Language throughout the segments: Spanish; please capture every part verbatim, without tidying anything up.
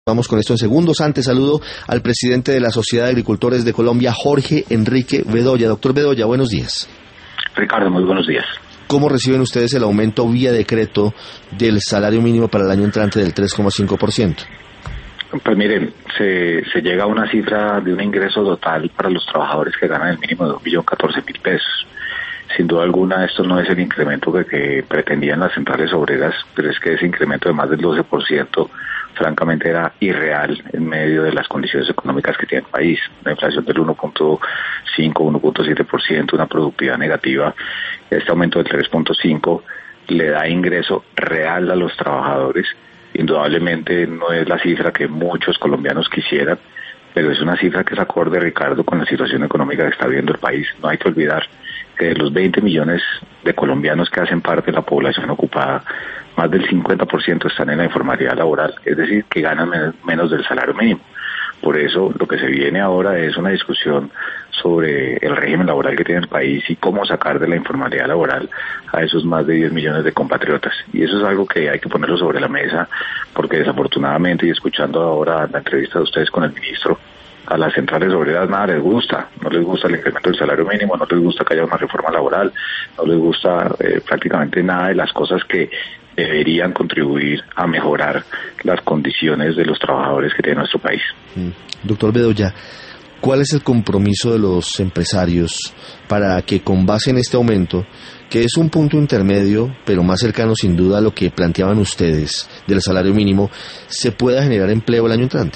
Vamos con esto en segundos. Antes saludo al presidente de la Sociedad de Agricultores de Colombia, Jorge Enrique Bedoya. Doctor Bedoya, buenos días. Ricardo, muy buenos días. ¿Cómo reciben ustedes el aumento vía decreto del salario mínimo para el año entrante del tres coma cinco por ciento? Pues miren, se, se llega a una cifra de un ingreso total para los trabajadores que ganan el mínimo de un millón catorce mil pesos. Sin duda alguna, esto no es el incremento que, que pretendían las centrales obreras, pero es que ese incremento de más del doce por ciento francamente era irreal en medio de las condiciones económicas que tiene el país. Una inflación del uno punto cinco, uno punto siete por ciento, una productividad negativa. Este aumento del tres punto cinco le da ingreso real a los trabajadores. Indudablemente no es la cifra que muchos colombianos quisieran, pero es una cifra que es acorde, Ricardo, con la situación económica que está viviendo el país. No hay que olvidar que de los veinte millones de colombianos que hacen parte de la población ocupada, más del cincuenta por ciento están en la informalidad laboral, es decir, que ganan men- menos del salario mínimo. Por eso lo que se viene ahora es una discusión sobre el régimen laboral que tiene el país y cómo sacar de la informalidad laboral a esos más de diez millones de compatriotas. Y eso es algo que hay que ponerlo sobre la mesa, porque desafortunadamente, y escuchando ahora la entrevista de ustedes con el ministro, a las centrales obreras nada les gusta, no les gusta el incremento del salario mínimo, no les gusta que haya una reforma laboral, no les gusta eh, prácticamente nada de las cosas que deberían contribuir a mejorar las condiciones de los trabajadores que tiene nuestro país. Mm. Doctor Bedoya, ¿cuál es el compromiso de los empresarios para que con base en este aumento, que es un punto intermedio, pero más cercano sin duda a lo que planteaban ustedes del salario mínimo, se pueda generar empleo el año entrante?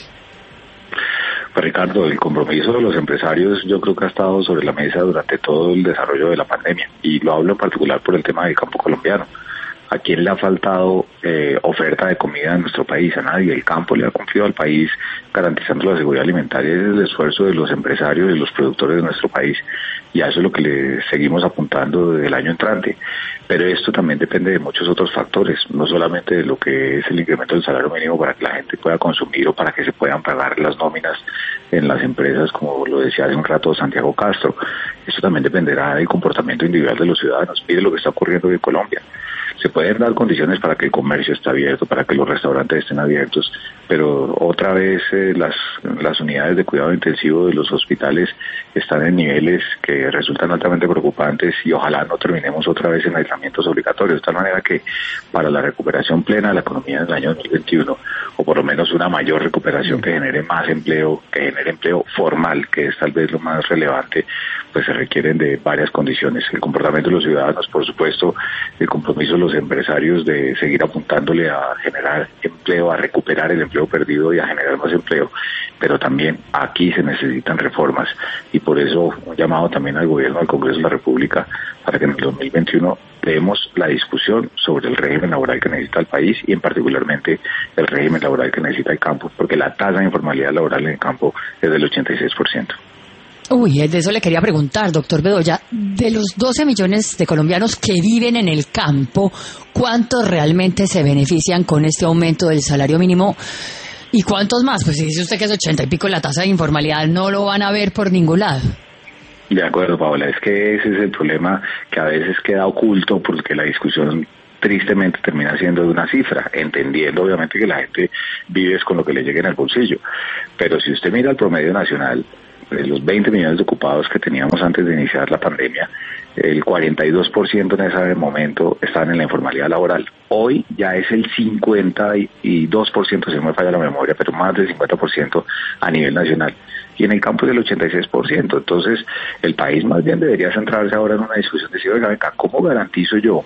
Ricardo, el compromiso de los empresarios yo creo que ha estado sobre la mesa durante todo el desarrollo de la pandemia, y lo hablo en particular por el tema del campo colombiano. ¿A quién le ha faltado eh, oferta de comida en nuestro país? A nadie. El campo le ha confiado al país garantizando la seguridad alimentaria. Ese es el esfuerzo de los empresarios y los productores de nuestro país, y a eso es lo que le seguimos apuntando desde el año entrante. Pero esto también depende de muchos otros factores, no solamente de lo que es el incremento del salario mínimo para que la gente pueda consumir o para que se puedan pagar las nóminas en las empresas, como lo decía hace un rato Santiago Castro. Esto también dependerá del comportamiento individual de los ciudadanos. Mire lo que está ocurriendo hoy en Colombia. Se pueden dar condiciones para que el comercio esté abierto, para que los restaurantes estén abiertos, pero otra vez eh, las, las unidades de cuidado intensivo de los hospitales están en niveles que resultan altamente preocupantes, y ojalá no terminemos otra vez en aislamientos obligatorios, de tal manera que para la recuperación plena de la economía en el año dos mil veintiuno, o por lo menos una mayor recuperación que genere más empleo, que genere empleo formal, que es tal vez lo más relevante, pues se requieren de varias condiciones. El comportamiento de los ciudadanos, por supuesto, el compromiso de los empresarios de seguir apuntándole a generar empleo, a recuperar el empleo perdido y a generar más empleo, pero también aquí se necesitan reformas, y por eso un llamado también al gobierno, al Congreso de la República, para que en el dos mil veintiuno demos la discusión sobre el régimen laboral que necesita el país, y en particularmente el régimen laboral que necesita el campo, porque la tasa de informalidad laboral en el campo es del ochenta y seis por ciento. Uy, de eso le quería preguntar, doctor Bedoya. De los doce millones de colombianos que viven en el campo, ¿cuántos realmente se benefician con este aumento del salario mínimo? ¿Y cuántos más? Pues si dice usted que es ochenta y pico la tasa de informalidad, no lo van a ver por ningún lado. De acuerdo, Paola, es que ese es el problema que a veces queda oculto, porque la discusión tristemente termina siendo de una cifra, entendiendo obviamente que la gente vive con lo que le llegue en el bolsillo. Pero si usted mira el promedio nacional, de los veinte millones de ocupados que teníamos antes de iniciar la pandemia, el cuarenta y dos por ciento en ese momento estaban en la informalidad laboral. Hoy ya es el cincuenta y dos por ciento, si no me falla la memoria, pero más del cincuenta por ciento a nivel nacional. Y en el campo es del ochenta y seis por ciento. Entonces, el país más bien debería centrarse ahora en una discusión de decir, oiga, venga, ¿cómo garantizo yo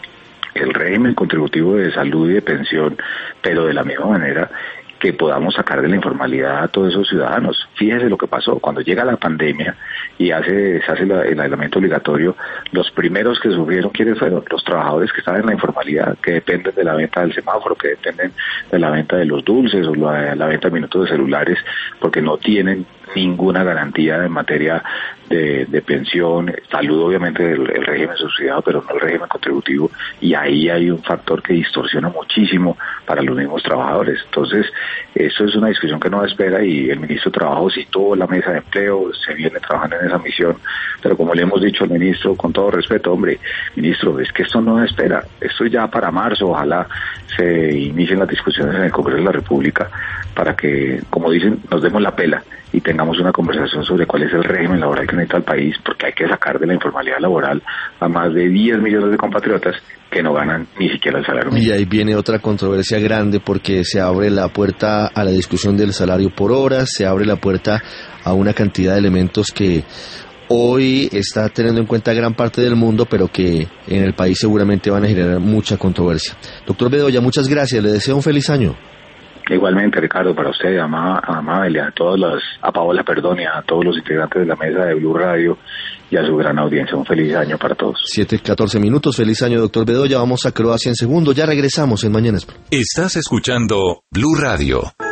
el régimen contributivo de salud y de pensión, pero de la misma manera que podamos sacar de la informalidad a todos esos ciudadanos? Fíjese lo que pasó cuando llega la pandemia y hace, se hace la, el aislamiento obligatorio. Los primeros que sufrieron, ¿quiénes fueron? Los trabajadores que estaban en la informalidad, que dependen de la venta del semáforo, que dependen de la venta de los dulces o la, la venta de minutos de celulares, porque no tienen ninguna garantía en materia de, de pensión, salud obviamente el, el régimen subsidiado, pero no el régimen contributivo, y ahí hay un factor que distorsiona muchísimo para los mismos trabajadores. Entonces, eso es una discusión que no espera, y el ministro de Trabajo citó la mesa de empleo, se viene trabajando en esa misión, pero como le hemos dicho al ministro, con todo respeto, hombre, ministro, es que esto no espera, esto ya para marzo, ojalá se inicien las discusiones en el Congreso de la República para que, como dicen, nos demos la pela y tengamos una conversación sobre cuál es el régimen laboral que necesita el país, porque hay que sacar de la informalidad laboral a más de diez millones de compatriotas que no ganan ni siquiera el salario mínimo. Y ahí viene otra controversia grande, porque se abre la puerta a la discusión del salario por horas, se abre la puerta a una cantidad de elementos que hoy está teniendo en cuenta gran parte del mundo, pero que en el país seguramente van a generar mucha controversia. Doctor Bedoya, muchas gracias, le deseo un feliz año. Igualmente, Ricardo, para usted, a Mabel, a todas las, a Paola, perdón, y a todos los integrantes de la mesa de Blue Radio y a su gran audiencia. Un feliz año para todos. siete catorce minutos, feliz año, doctor Bedoya. Vamos a Croacia en segundo, ya regresamos en Mañanas Blue. Estás escuchando Blue Radio.